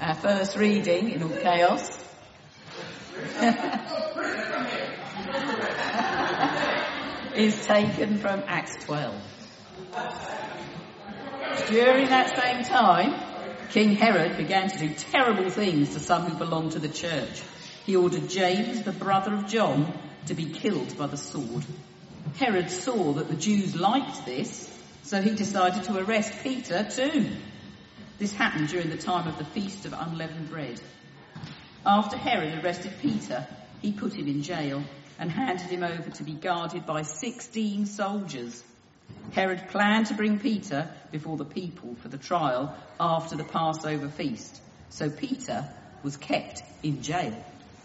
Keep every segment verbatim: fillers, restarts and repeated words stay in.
Our first reading in all chaos is taken from Acts twelve. During that same time, King Herod began to do terrible things to some who belonged to the church. He ordered James, the brother of John, to be killed by the sword. Herod saw that the Jews liked this, so he decided to arrest Peter too. This happened during the time of the Feast of Unleavened Bread. After Herod arrested Peter, he put him in jail and handed him over to be guarded by sixteen soldiers. Herod planned to bring Peter before the people for the trial after the Passover feast, so Peter was kept in jail.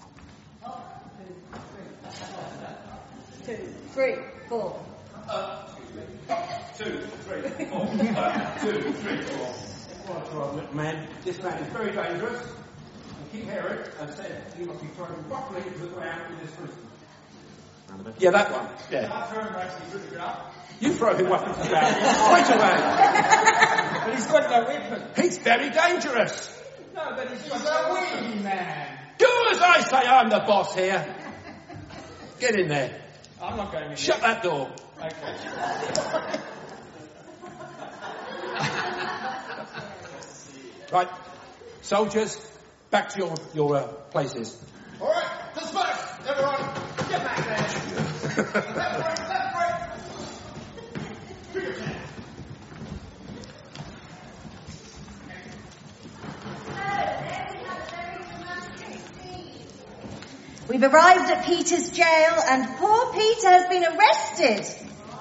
Two, three, four. Uh, two, three, four. Uh, two, three, four. Right, right, look, man. This man is very dangerous. And King Herod has said he must be thrown roughly to the ground in this prison. Yeah, that one. Yeah. I throw him actually really up. You throw him roughly to the ground straight away. But he's got no weapon. He's very dangerous. No, but he's got no weapon, man. Do as I say. I'm the boss here. Get in there. I'm not going in. Shut that door. Okay. Right, soldiers, back to your your uh, places. All right, disperse, everyone. Get back there. Left, right, left, right. We've arrived at Peter's jail and poor Peter has been arrested.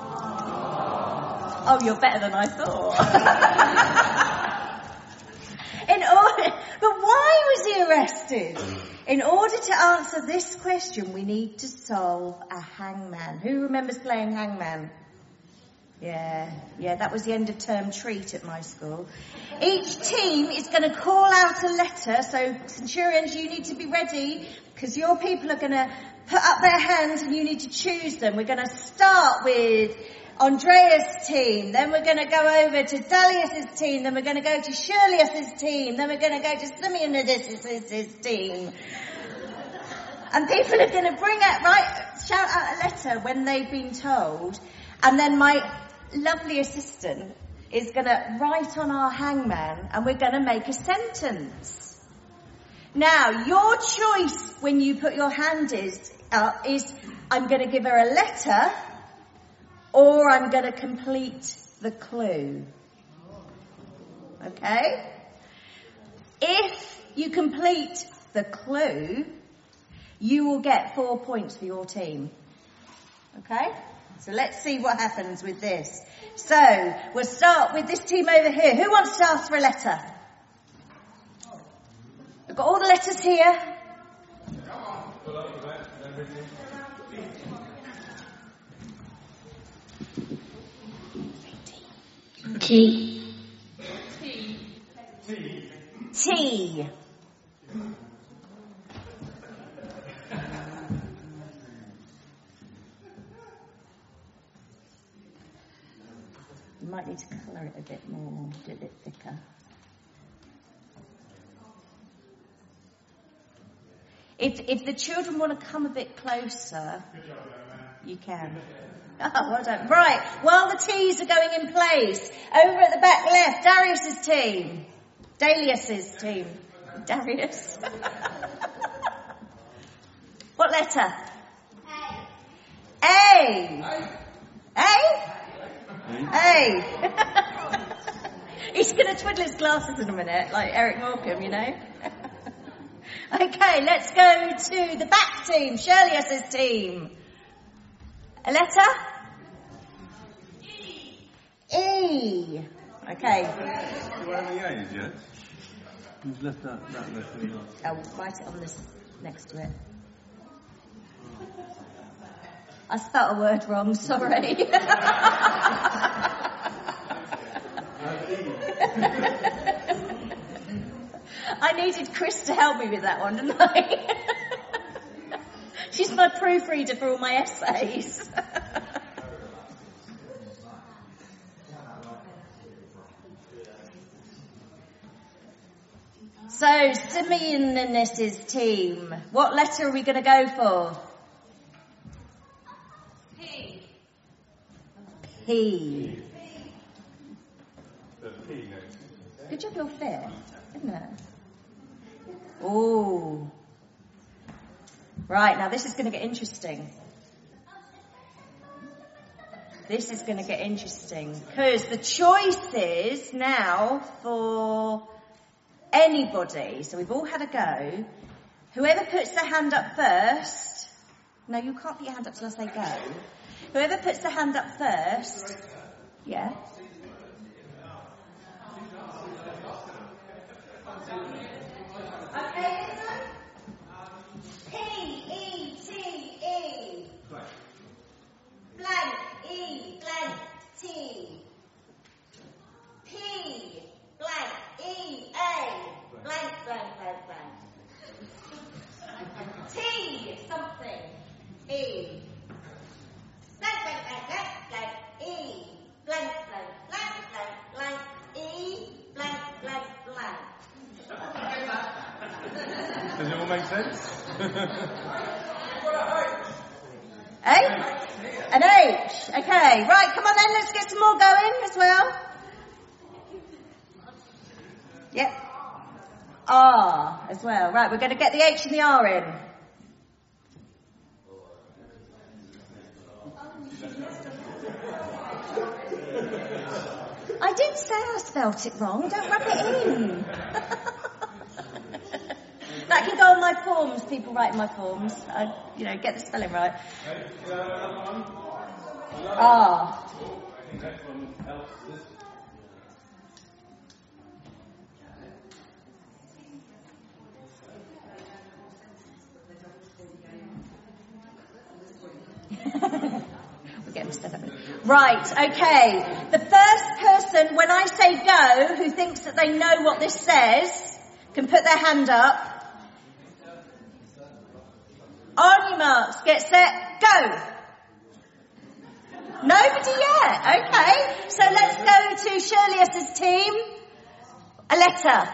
Oh, you're better than I thought. In order, but why was he arrested? In order to answer this question, we need to solve a hangman. Who remembers playing hangman? Yeah, yeah, that was the end of term treat at my school. Each team is going to call out a letter, so Centurions, you need to be ready, because your people are going to put up their hands and you need to choose them. We're going to start with Andreas' team, then we're going to go over to Dalius' team, then we're going to go to Shirlius' team, then we're going to go to Simeonidis' team. And people are going to bring out, right, shout out a letter when they've been told, and then my lovely assistant is going to write on our hangman and we're going to make a sentence. Now, your choice when you put your hand is, uh, is I'm going to give her a letter or I'm going to complete the clue. Okay? If you complete the clue, you will get four points for your team. Okay? So let's see what happens with this. So, we'll start with this team over here. Who wants to ask for a letter? We've got all the letters here. T. T. T. T. You might need to colour it a bit more, do it a bit thicker. If if the children want to come a bit closer, you can. Oh, well done. Right, while the T's are going in place, over at the back left, Darius's team. Dalius's team. Darius. What letter? A. A. A? A. He's going to twiddle his glasses in a minute, like Eric Morecambe, you know. Okay, let's go to the back team, Shirley's team. A letter? E. E. Okay. Do I have any A's yet? Who's left that, that letter? I'll write it on this next to it. I spelt a word wrong, sorry. I needed Chris to help me with that one, didn't I? She's my proofreader for all my essays. So, Simeon and his team, what letter are we going to go for? P. P. The P next. Good job you're fair, isn't it? Oh. Right, now this is going to get interesting. This is going to get interesting because the choices now for anybody, so we've all had a go. Whoever puts their hand up first, no, you can't put your hand up till I say go. Whoever puts their hand up first, yeah. Okay, listen. P E T E. Blank E blank T. P blank E A blank blank blank blank. T something E. Blank blank blank blank blank E blank blank blank blank blank E blank blank blank. Does it all make sense? Eh? An H. Okay, right, come on then, let's get some more going as well. Yep. R as well. Right, we're going to get the H and the R in. I did say I spelt it wrong, don't rub it in. That can go on my forms, people write in my forms. I, you know, get the spelling right. R. We're getting set up. Right, okay. The first person, when I say go, who thinks that they know what this says, can put their hand up. On your marks, get set, go. Nobody yet. Okay. So let's go to Shirley's team. A letter.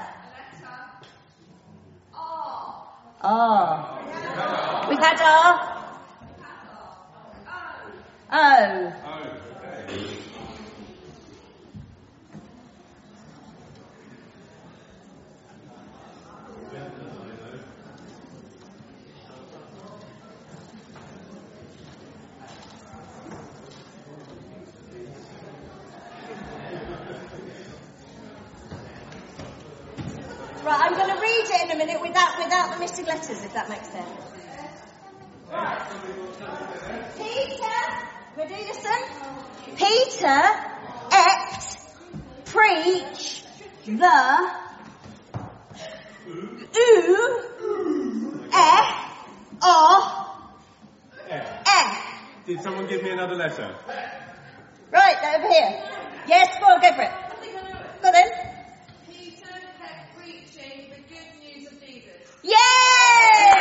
R. R. We've had R. O. Right, I'm going to read it in a minute without without the missing letters, if that makes sense. Right. Peter, ready, listen. Peter ate, preach, the, oo, eh, oh, eh. Did someone give me another letter? Right, over here. Yes, go on, go for it. Go then. Peter kept preaching the good news of Jesus. Yay!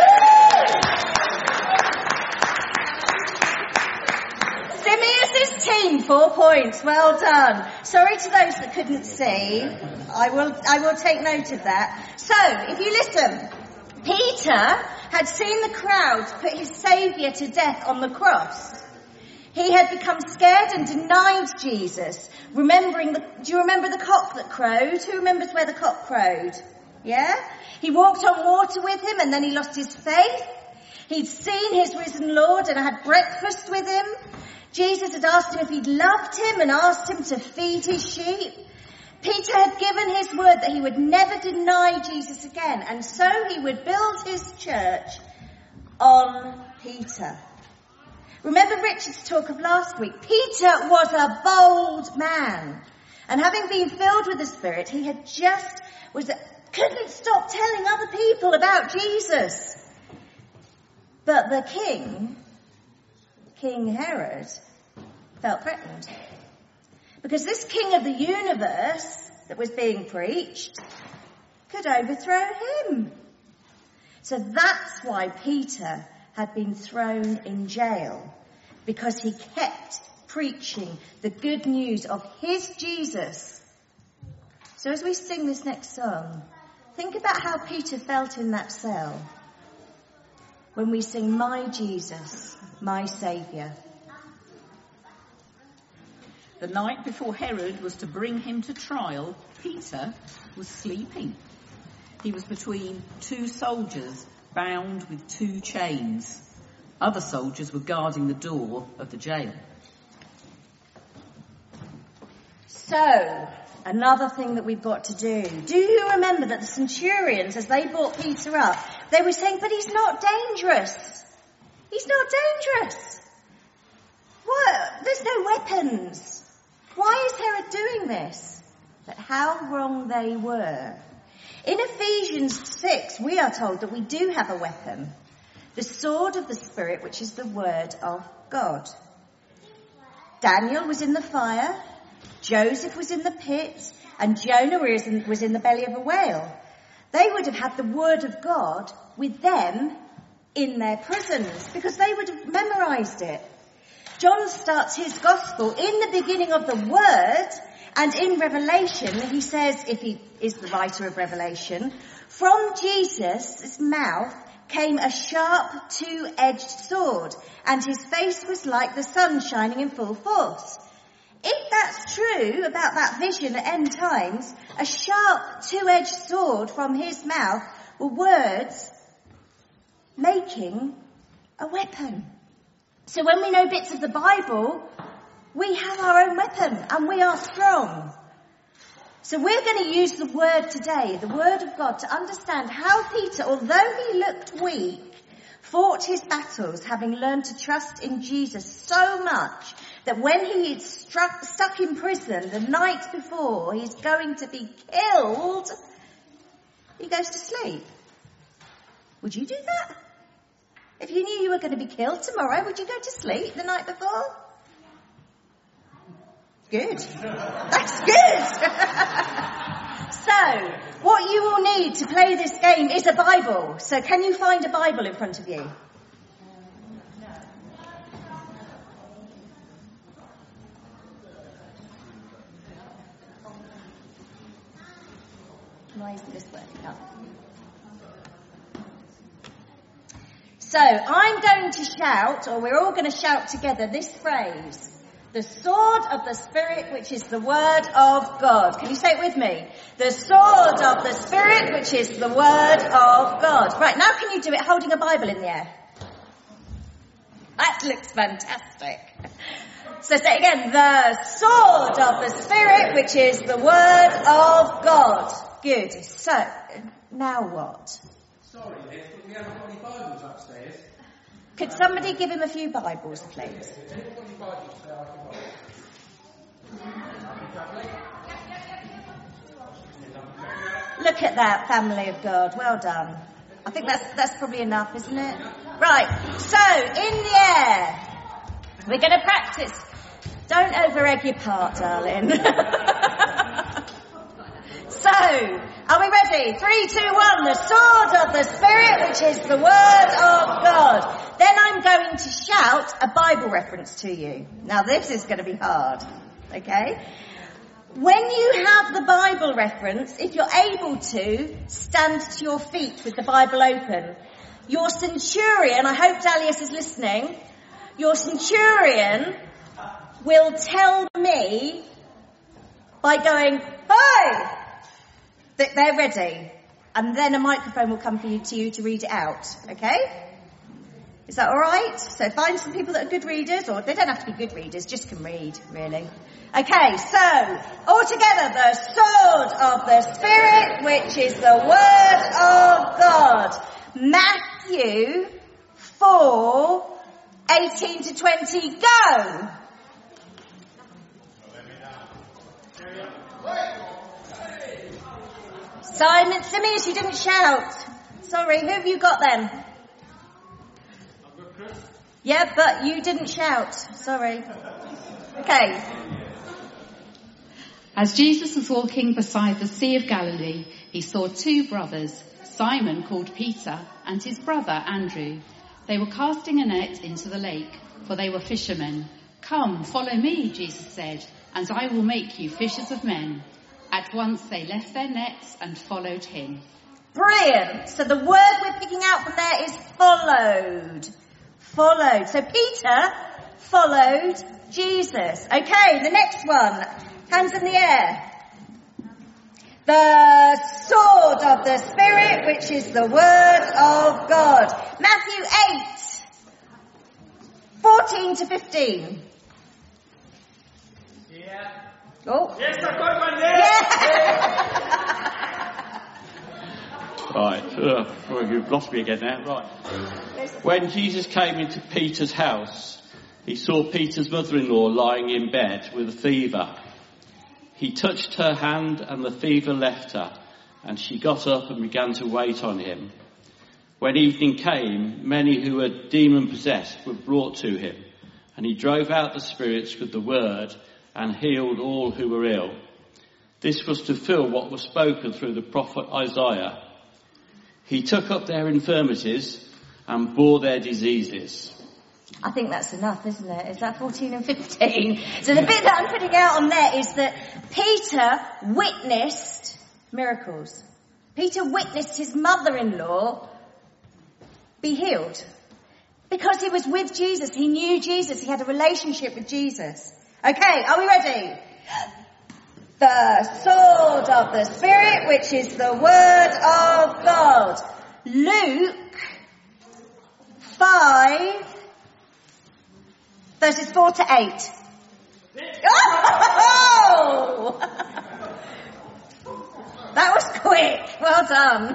Simeus's team, four points. Well done. Sorry to those that couldn't see. I will, I will take note of that. So, if you listen, Peter had seen the crowds put his saviour to death on the cross. He had become scared and denied Jesus. Remembering the, do you remember the cock that crowed? Who remembers where the cock crowed? Yeah? He walked on water with him and then he lost his faith. He'd seen his risen Lord and had breakfast with him. Jesus had asked him if he'd loved him and asked him to feed his sheep. Peter had given his word that he would never deny Jesus again, and so he would build his church on Peter. Remember Richard's talk of last week? Peter was a bold man, and having been filled with the Spirit, he had just was couldn't stop telling other people about Jesus. But the king, King Herod, felt threatened. Because this king of the universe that was being preached could overthrow him. So that's why Peter had been thrown in jail, because he kept preaching the good news of his Jesus. So as we sing this next song, Think about how Peter felt in that cell when we sing, "My Jesus, my Saviour." The night before Herod was to bring him to trial, Peter was sleeping. He was between two soldiers, bound with two chains. Other soldiers were guarding the door of the jail. So, another thing that we've got to do. Do you remember that the centurions, as they brought Peter up, they were saying, "But he's not dangerous. He's not dangerous. What? There's no weapons. Why is Herod doing this?" But how wrong they were. In Ephesians six, we are told that we do have a weapon. The sword of the Spirit, which is the word of God. Daniel was in the fire. Joseph was in the pit. And Jonah was in, was in the belly of a whale. They would have had the word of God with them in their prisons because they would have memorized it. John starts his gospel in the beginning of the word, and in Revelation he says, if he is the writer of Revelation, from Jesus' mouth came a sharp two-edged sword, and his face was like the sun shining in full force. If that's true about that vision at end times, a sharp two-edged sword from his mouth were words making a weapon. So when we know bits of the Bible, we have our own weapon and we are strong. So we're going to use the word today, the word of God, to understand how Peter, although he looked weak, fought his battles, having learned to trust in Jesus so much that when he is struck, stuck in prison the night before he's going to be killed, he goes to sleep. Would you do that? If you knew you were going to be killed tomorrow, would you go to sleep the night before? Good. That's good. So, what you will need to play this game is a Bible. So can you find a Bible in front of you? Why isn't this working out? So, I'm going to shout, or we're all going to shout together this phrase. The sword of the Spirit, which is the word of God. Can you say it with me? The sword of the Spirit, which is the word of God. Right, now can you do it holding a Bible in the air? That looks fantastic. So say it again. The sword of the Spirit, which is the word of God. Good. So, now what? Sorry, Liz, but we haven't got any Bibles upstairs. Could somebody give him a few Bibles, please? Look at that, family of God. Well done. I think that's that's probably enough, isn't it? Right. So, in the air, we're going to practice. Don't over-egg your part, darling. So, are we ready? Three, two, one. The sword of the Spirit, which is the word of God. Then I'm going to shout a Bible reference to you. Now, this is going to be hard. Okay? When you have the Bible reference, if you're able to, stand to your feet with the Bible open. Your centurion, I hope Dalius is listening, your centurion will tell me by going, "Hey!" that they're ready. And then a microphone will come for you to you to read it out. Okay? Is that all right? So find some people that are good readers, or they don't have to be good readers, just can read, really. Okay, so, all together, the sword of the Spirit, which is the word of God. Matthew four, eighteen to twenty, go! Simon, Simeus, you didn't shout. Sorry, who have you got then? Yeah, but you didn't shout. Sorry. Okay. As Jesus was walking beside the Sea of Galilee, he saw two brothers, Simon called Peter and his brother Andrew. They were casting a net into the lake, for they were fishermen. "Come, follow me," Jesus said, "and I will make you fishers of men." At once they left their nets and followed him. Brilliant. So the word we're picking out from there is followed. Followed. So Peter followed Jesus. Okay, the next one. Hands in the air. The sword of the Spirit, which is the word of God. Matthew eight, fourteen to fifteen. Yeah. Oh. Yes, I've got one there. Yeah. Right, uh, oh, you've lost me again now. Right. When Jesus came into Peter's house, he saw Peter's mother-in-law lying in bed with a fever. He touched her hand and the fever left her, and she got up and began to wait on him. When evening came, many who were demon-possessed were brought to him, and he drove out the spirits with the word and healed all who were ill. This was to fulfill what was spoken through the prophet Isaiah. He took up their infirmities and bore their diseases. I think that's enough, isn't it? Is that fourteen and fifteen? So the bit that I'm putting out on there is that Peter witnessed miracles. Peter witnessed his mother-in-law be healed. Because he was with Jesus, he knew Jesus, he had a relationship with Jesus. Okay, are we ready? The sword of the Spirit, which is the word of God. Luke five, verses four to eight. Oh! That was quick. Well done.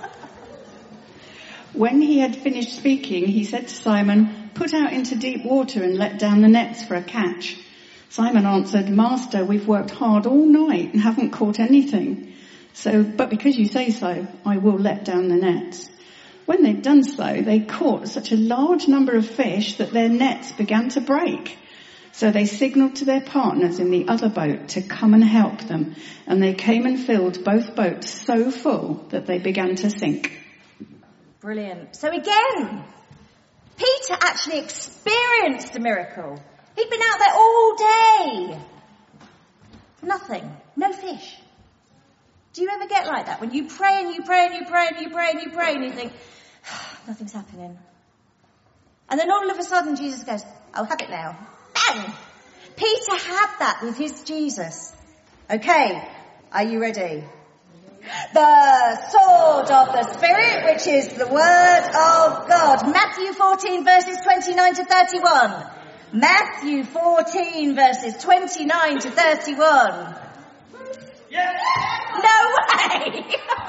When he had finished speaking, he said to Simon, "Put out into deep water and let down the nets for a catch." Simon answered, "Master, we've worked hard all night and haven't caught anything. So, but because you say so, I will let down the nets." When they'd done so, they caught such a large number of fish that their nets began to break. So they signalled to their partners in the other boat to come and help them, and they came and filled both boats so full that they began to sink. Brilliant. So again, Peter actually experienced a miracle. He'd been out there all day. Nothing. No fish. Do you ever get like that? When you pray and you pray and you pray and you pray and you pray and you think, nothing's happening. And then all of a sudden Jesus goes, "I'll have it now." Bang! Peter had that with his Jesus. Okay, are you ready? The sword of the Spirit, which is the word of God. Matthew fourteen, verses twenty-nine to thirty-one. Matthew fourteen, verses twenty-nine to thirty-one. Yes. No way!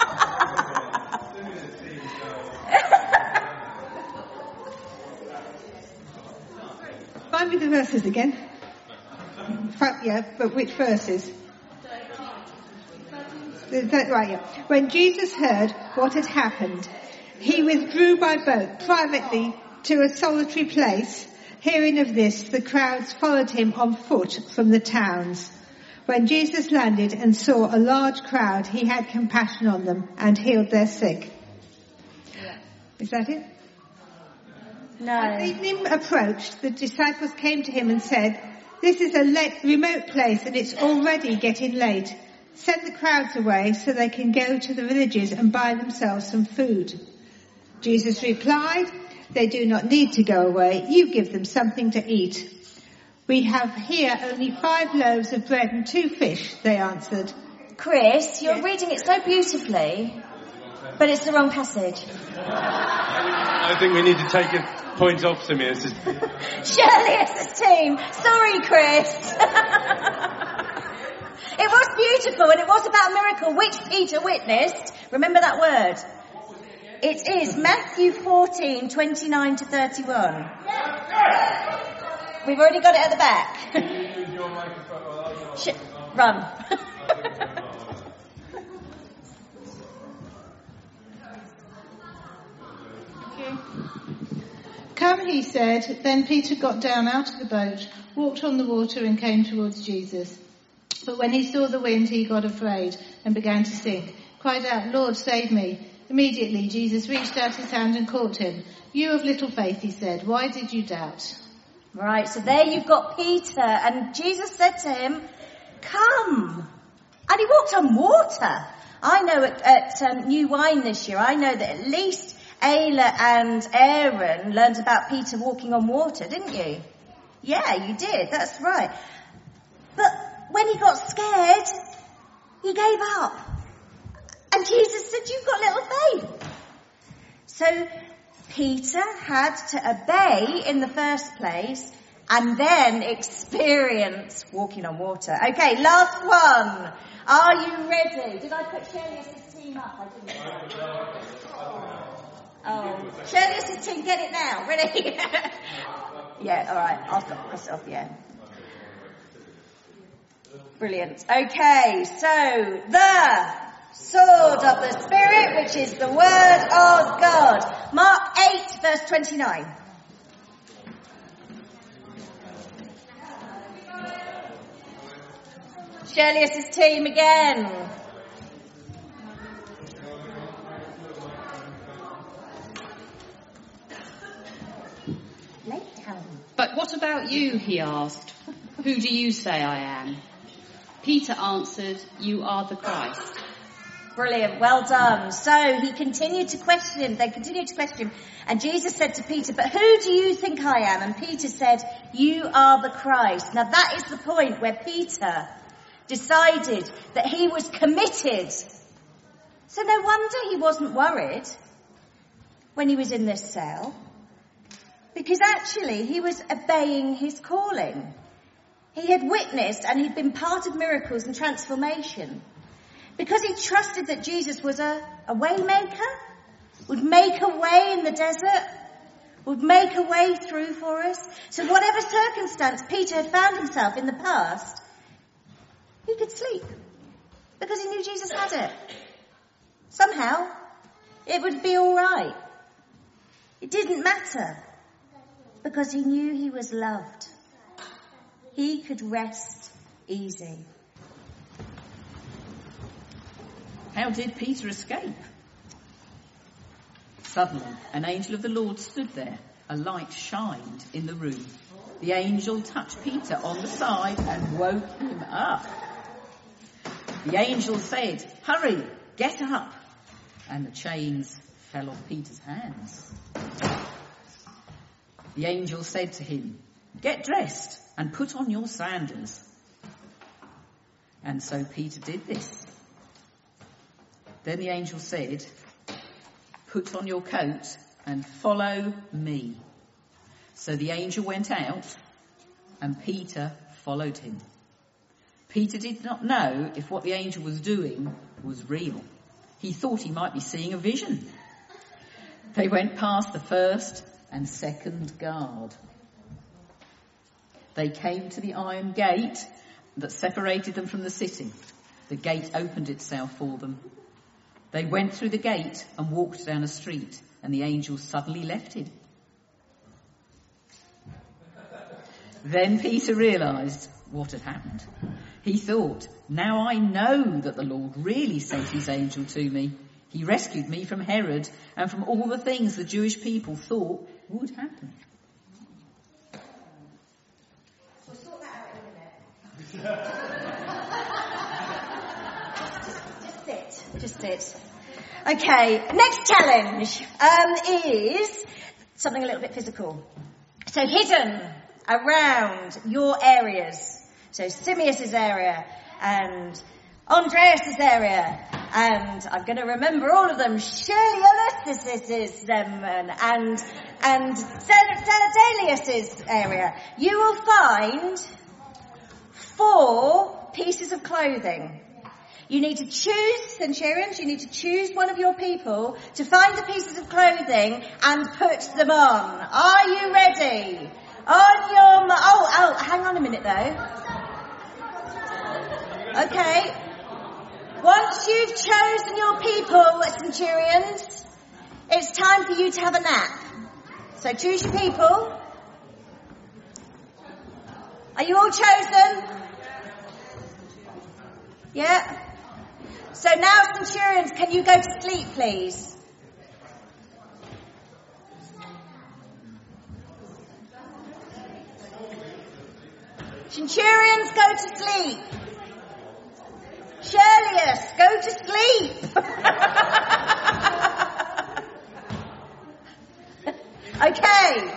Find me the verses again. Yeah, but which verses? Right, yeah. When Jesus heard what had happened, he withdrew by boat privately to a solitary place. Hearing of this, the crowds followed him on foot from the towns. When Jesus landed and saw a large crowd, he had compassion on them and healed their sick. Is that it? No. As evening approached, the disciples came to him and said, "This is a late, remote place and it's already getting late. Send the crowds away so they can go to the villages and buy themselves some food." Jesus replied, "They do not need to go away. You give them something to eat." "We have here only five loaves of bread and two fish," they answered. Chris, you're Yes. reading it so beautifully, but it's the wrong passage. I think we need to take a point off to me. This is... Shirley, it's the team. Sorry, Chris. It was beautiful and it was about a miracle which Peter witnessed. Remember that word? It is Matthew fourteen, twenty-nine to thirty-one. We've already got it at the back. Sh- run. "Come," he said. Then Peter got down out of the boat, walked on the water and came towards Jesus. But when he saw the wind, he got afraid and began to sink. Cried out, "Lord, save me." Immediately Jesus reached out his hand and caught him. "You of little faith," he said, "why did you doubt?" Right, so there you've got Peter, and Jesus said to him, "Come." And he walked on water. I know at, at um, New Wine this year, I know that at least Ayla and Aaron learned about Peter walking on water, didn't you? Yeah, you did. That's right. But when he got scared, he gave up. And Jesus said, you've got little faith. So Peter had to obey in the first place and then experience walking on water. Okay, last one. Are you ready? Did I put Shirley's team up? I didn't. Oh, Shirley's team, get it now. Ready? Yeah, all right. I'll stop myself, yeah. Brilliant. Okay, so the sword of the Spirit, which is the word of God. Mark eight, verse twenty-nine. Shirley's team again. Lay down. But what about you, he asked. Who do you say I am? Peter answered, you are the Christ. Brilliant, well done. So he continued to question him, they continued to question him, and Jesus said to Peter, but who do you think I am? And Peter said, you are the Christ. Now that is the point where Peter decided that he was committed. So no wonder he wasn't worried when he was in this cell, because actually he was obeying his calling. He had witnessed and he'd been part of miracles and transformation. Because he trusted that Jesus was a, a way maker, would make a way in the desert, would make a way through for us. So whatever circumstance Peter had found himself in the past, he could sleep. Because he knew Jesus had it. Somehow, it would be all right. It didn't matter. Because he knew he was loved. He could rest easy. How did Peter escape? Suddenly, an angel of the Lord stood there. A light shined in the room. The angel touched Peter on the side and woke him up. The angel said, hurry, get up. And the chains fell off Peter's hands. The angel said to him, get dressed and put on your sandals. And so Peter did this. Then the angel said, put on your coat and follow me. So the angel went out and Peter followed him. Peter did not know if what the angel was doing was real. He thought he might be seeing a vision. They went past the first and second guard. They came to the iron gate that separated them from the city. The gate opened itself for them. They went through the gate and walked down a street, and the angel suddenly left him. Then Peter realised what had happened. He thought, now I know that the Lord really sent his angel to me. He rescued me from Herod and from all the things the Jewish people thought would happen. We'll sort that out in a minute. just, just sit. Just sit. Okay, next challenge um, is something a little bit physical. So hidden around your areas. So Simeus's area and Andreas's area, and I'm going to remember all of them. Shirley Ulysses' um, and and Delius's area. You will find four pieces of clothing. You need to choose, centurions, you need to choose one of your people to find the pieces of clothing and put them on. Are you ready? On your... Ma- oh, oh, hang on a minute though. Okay. Once you've chosen your people, centurions, it's time for you to have a nap. So choose your people. Are you all chosen? Yeah? So now, centurions, can you go to sleep, please? Centurions, go to sleep. Shirleyus, go to sleep. Okay.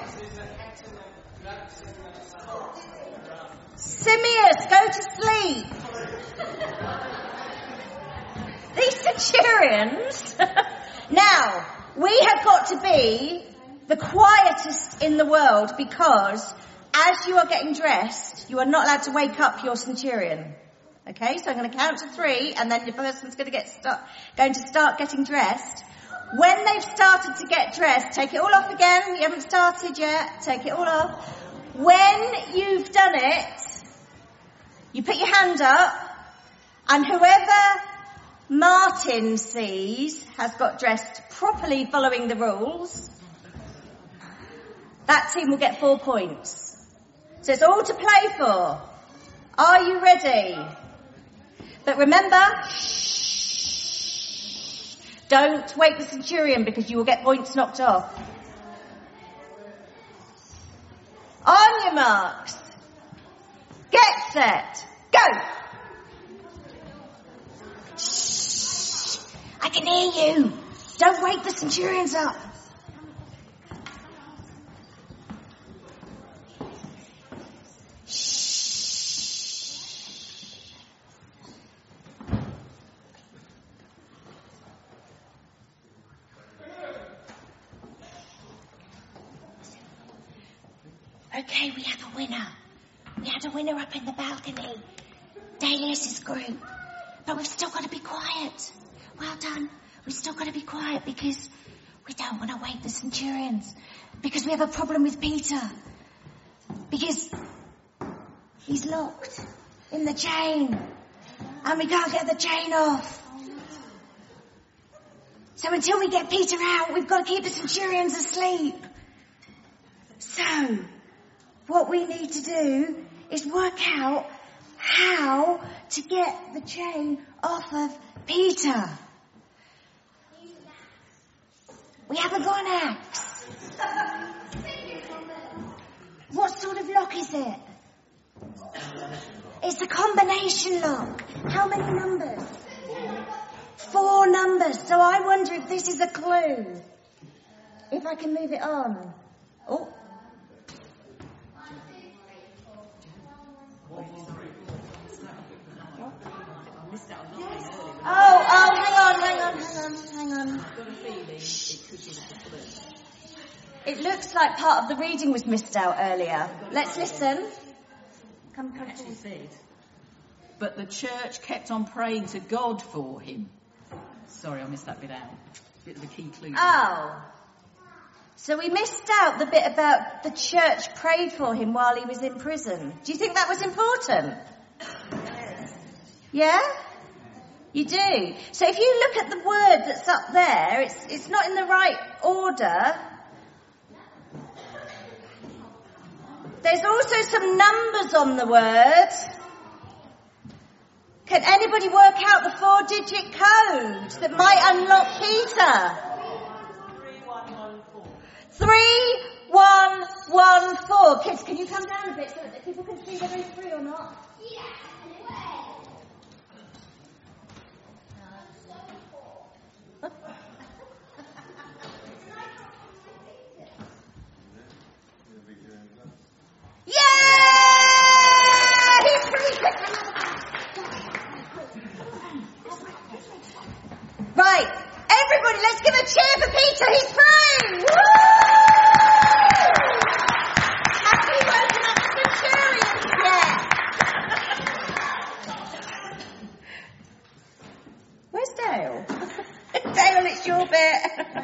Simeus, go to sleep. These centurions. Now, we have got to be the quietest in the world because as you are getting dressed, you are not allowed to wake up your centurion. Okay, so I'm going to count to three and then the person's going to get start, going to start getting dressed. When they've started to get dressed, take it all off again. You haven't started yet. Take it all off. When you've done it, you put your hand up, and whoever Martin sees has got dressed properly following the rules, that team will get four points. So it's all to play for. Are you ready? But remember, shh, don't wake the centurion because you will get points knocked off. On your marks. Get set. Go. Shh. I can hear you. Don't wake the centurions up. Okay, we have a winner. We had a winner up in the balcony. Dalius' group. But we've still got to be quiet. Well done. We've still got to be quiet because we don't want to wake the centurions. Because we have a problem with Peter. Because he's locked in the chain. And we can't get the chain off. So until we get Peter out, we've got to keep the centurions asleep. So what we need to do is work out how to get the chain off of Peter. We haven't got an axe. What sort of lock is it? It's a combination lock. How many numbers? Four numbers. So I wonder if this is a clue. If I can move it on. Oh. Oh, oh, hang on, hang on, hang on, hang on. It looks like part of the reading was missed out earlier. Let's listen. Come, come Actually said, but the church kept on praying to God for him. Sorry, I missed that bit out. Bit of the key clue. Oh. So we missed out the bit about the church prayed for him while he was in prison. Do you think that was important? Yeah? You do. So if you look at the word that's up there, it's it's not in the right order. There's also some numbers on the word. Can anybody work out the four-digit code that might unlock Peter? Three, one, one, four. Kids, can you come down a bit so that people can see whether it's three or not? Yeah. Right, everybody, let's give a cheer for Peter. He's free. Woo! Have we woken up the centurions yet? Where's Dale? Dale, it's your bit.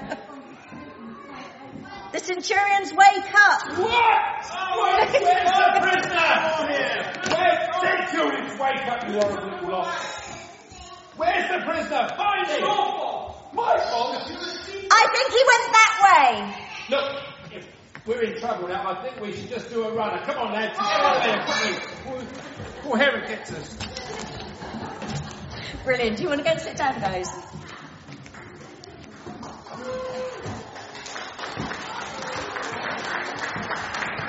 The centurions wake up. What? Where's the prisoner? Where's centurions wake up, you horrible little lot? Where's the prisoner? Find him! My fault. I think he went that way. Look, if we're in trouble now, I think we should just do a runner. Come on, lads. Get up there, quickly. Before Herod gets us. Brilliant. Do you want to go and sit down, guys?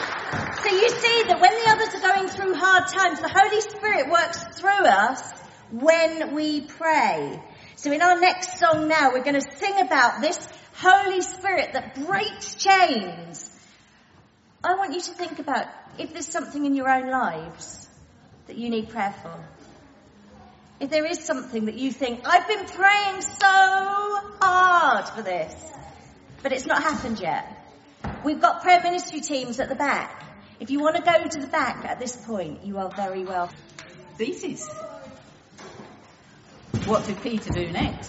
So you see that when the others are going through hard times, the Holy Spirit works through us when we pray. So in our next song now, we're going to sing about this Holy Spirit that breaks chains. I want you to think about if there's something in your own lives that you need prayer for. If there is something that you think, I've been praying so hard for this, but it's not happened yet. We've got prayer ministry teams at the back. If you want to go to the back at this point, you are very welcome. Thesis. What did Peter do next?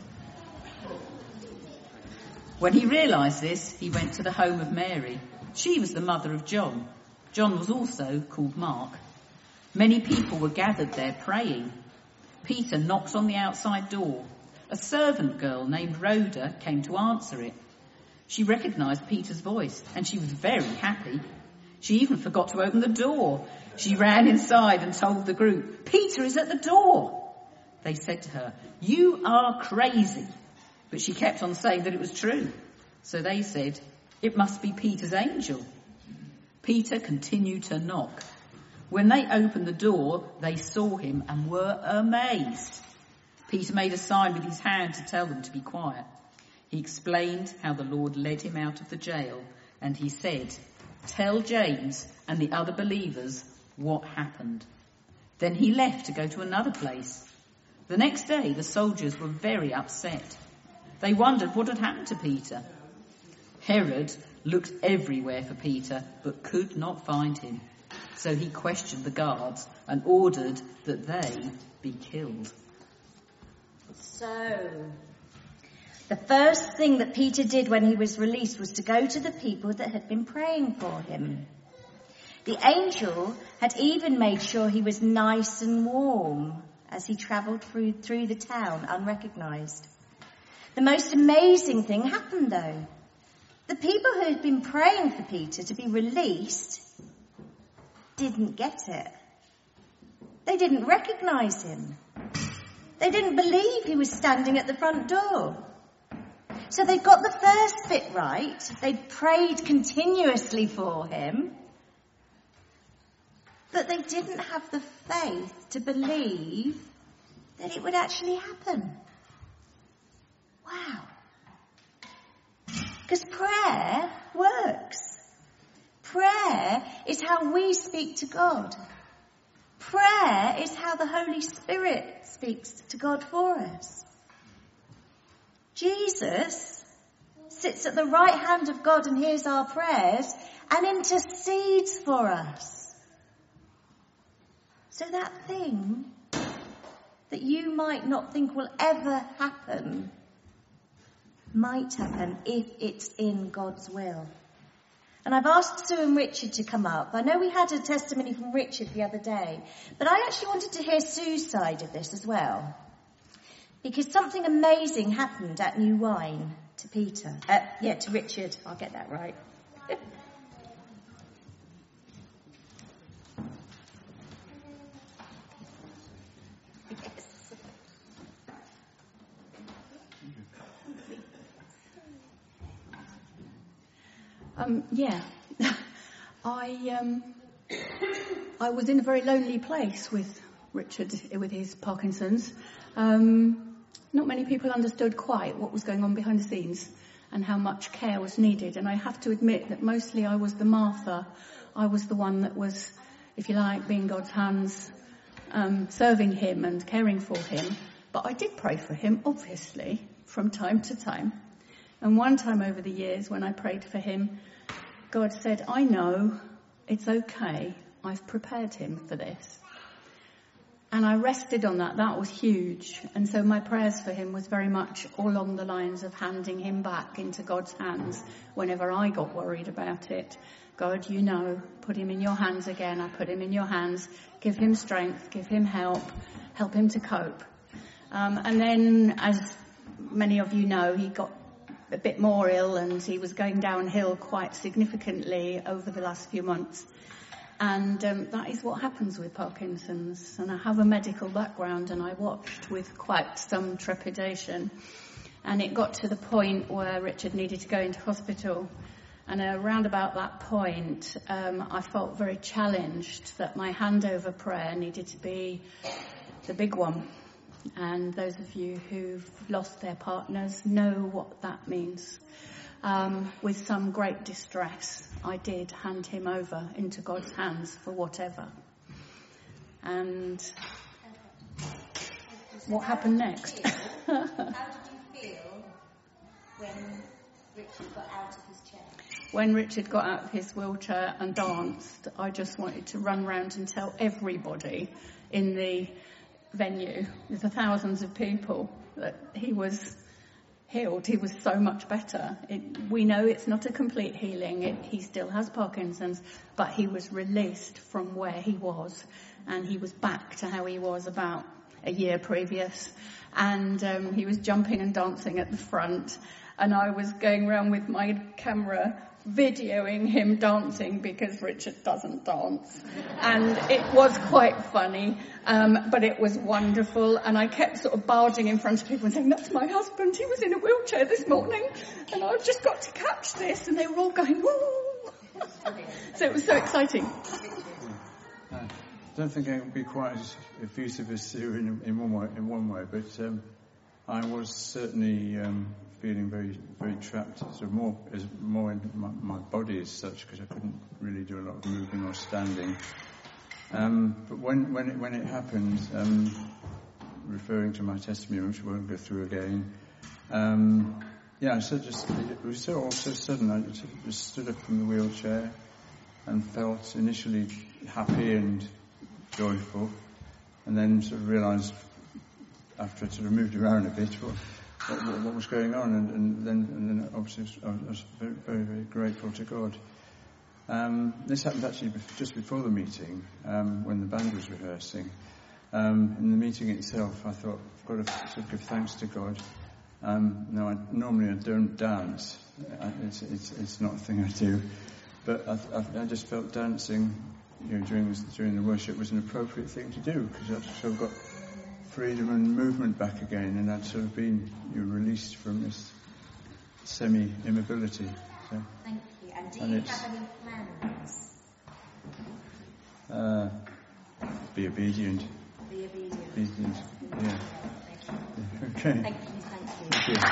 When he realised this, he went to the home of Mary. She was the mother of John. John was also called Mark. Many people were gathered there praying. Peter knocked on the outside door. A servant girl named Rhoda came to answer it. She recognised Peter's voice, and she was very happy. She even forgot to open the door. She ran inside and told the group, "Peter is at the door." They said to her, "You are crazy." But she kept on saying that it was true. So they said, "It must be Peter's angel." Peter continued to knock. When they opened the door, they saw him and were amazed. Peter made a sign with his hand to tell them to be quiet. He explained how the Lord led him out of the jail, and he said, "Tell James and the other believers what happened." Then he left to go to another place. The next day, the soldiers were very upset. They wondered what had happened to Peter. Herod looked everywhere for Peter, but could not find him. So he questioned the guards and ordered that they be killed. So, the first thing that Peter did when he was released was to go to the people that had been praying for him. The angel had even made sure he was nice and warm as he travelled through, through the town unrecognised. The most amazing thing happened though. The people who had been praying for Peter to be released didn't get it. They didn't recognise him. They didn't believe he was standing at the front door. So they got the first bit right. They prayed continuously for him. But they didn't have the faith to believe that it would actually happen. Wow. Because prayer works. Prayer is how we speak to God. Prayer is how the Holy Spirit speaks to God for us. Jesus sits at the right hand of God and hears our prayers and intercedes for us. So that thing that you might not think will ever happen might happen if it's in God's will. And I've asked Sue and Richard to come up. I know we had a testimony from Richard the other day, but I actually wanted to hear Sue's side of this as well. Because something amazing happened at New Wine to Peter. Uh, yeah, to Richard. I'll get that right. Um, yeah, I um, I was in a very lonely place with Richard with his Parkinson's. Um, not many people understood quite what was going on behind the scenes and how much care was needed. And I have to admit that mostly I was the Martha. I was the one that was, if you like, being God's hands, um, serving him and caring for him. But I did pray for him, obviously, from time to time. And one time over the years when I prayed for him, God said, "I know, it's okay, I've prepared him for this." And I rested on that. That was huge. And so my prayers for him was very much along the lines of handing him back into God's hands whenever I got worried about it. God, you know, put him in your hands again. I put him in your hands. Give him strength, give him help, help him to cope. Um, and then, as many of you know, he got a bit more ill and he was going downhill quite significantly over the last few months. And um, that is what happens with Parkinson's. And I have a medical background and I watched with quite some trepidation. And it got to the point where Richard needed to go into hospital. And around about that point, um, I felt very challenged that my handover prayer needed to be the big one. And those of you who've lost their partners know what that means. Um, with some great distress, I did hand him over into God's hands for whatever. And what happened next? How did you feel when Richard got out of his chair? When Richard got out of his wheelchair and danced, I just wanted to run round and tell everybody in the venue, the thousands of people, that he was healed. He was so much better. It, we know it's not a complete healing. It, he still has Parkinson's, but he was released from where he was, and he was back to how he was about a year previous. And um, he was jumping and dancing at the front, and I was going around with my camera videoing him dancing because Richard doesn't dance. And it was quite funny, um, but it was wonderful. And I kept sort of barging in front of people and saying, that's my husband, he was in a wheelchair this morning, and I've just got to catch this. And they were all going, woo! So it was so exciting. I don't think I can be quite as effusive as Sue in, in one way, in one way, but um, I was certainly um, feeling very, very trapped. So more, as more in my, my body as such, because I couldn't really do a lot of moving or standing. Um, but when when it, when it happened, um, referring to my testimony, which I won't go through again. Um, yeah, so just it was so all so sudden. I just, just stood up from the wheelchair and felt initially happy and joyful, and then sort of realised after I sort of moved around a bit what, what, what was going on, and, and then and then obviously I was very very, very grateful to God. Um, this happened actually just before the meeting, um, when the band was rehearsing. Um, in the meeting itself, I thought I've got to sort of give thanks to God. Um, now, I, normally I don't dance; I, it's, it's it's not a thing I do, but I, I, I just felt dancing, you know, during this, during the worship was an appropriate thing to do, because I've sort of got freedom and movement back again, and I'd sort of been you know, released from this semi-immobility. So, Thank you. And do and you it's, have any plans? Uh, be obedient. Be obedient. Obedient. Yeah. Thank you. Okay. Thank you. Thank you. Thank you.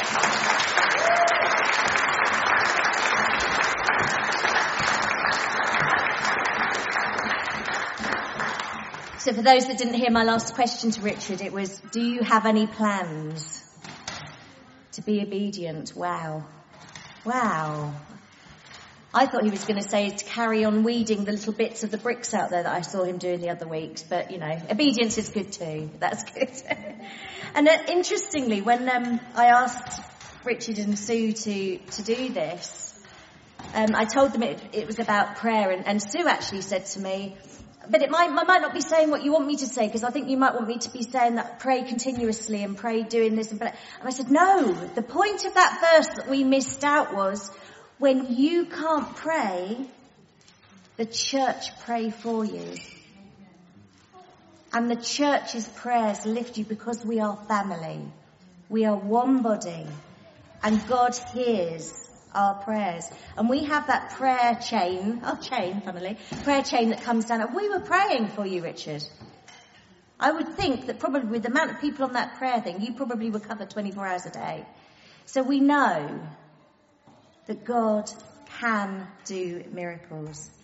So for those that didn't hear my last question to Richard, it was, do you have any plans to be obedient? Wow. Wow. I thought he was going to say to carry on weeding the little bits of the bricks out there that I saw him doing the other weeks. But, you know, obedience is good too. That's good. And uh, interestingly, when um, I asked Richard and Sue to, to do this, um, I told them it, it was about prayer. And, and Sue actually said to me, but it might, I might not be saying what you want me to say, because I think you might want me to be saying that pray continuously and pray doing this. And, and I said, no, the point of that verse that we missed out was, when you can't pray, the church pray for you. And the church's prayers lift you because we are family. We are one body. And God hears our prayers. And we have that prayer chain, oh chain, funnily, prayer chain that comes down. And we were praying for you, Richard. I would think that probably with the amount of people on that prayer thing, you probably were covered twenty-four hours a day. So we know that God can do miracles.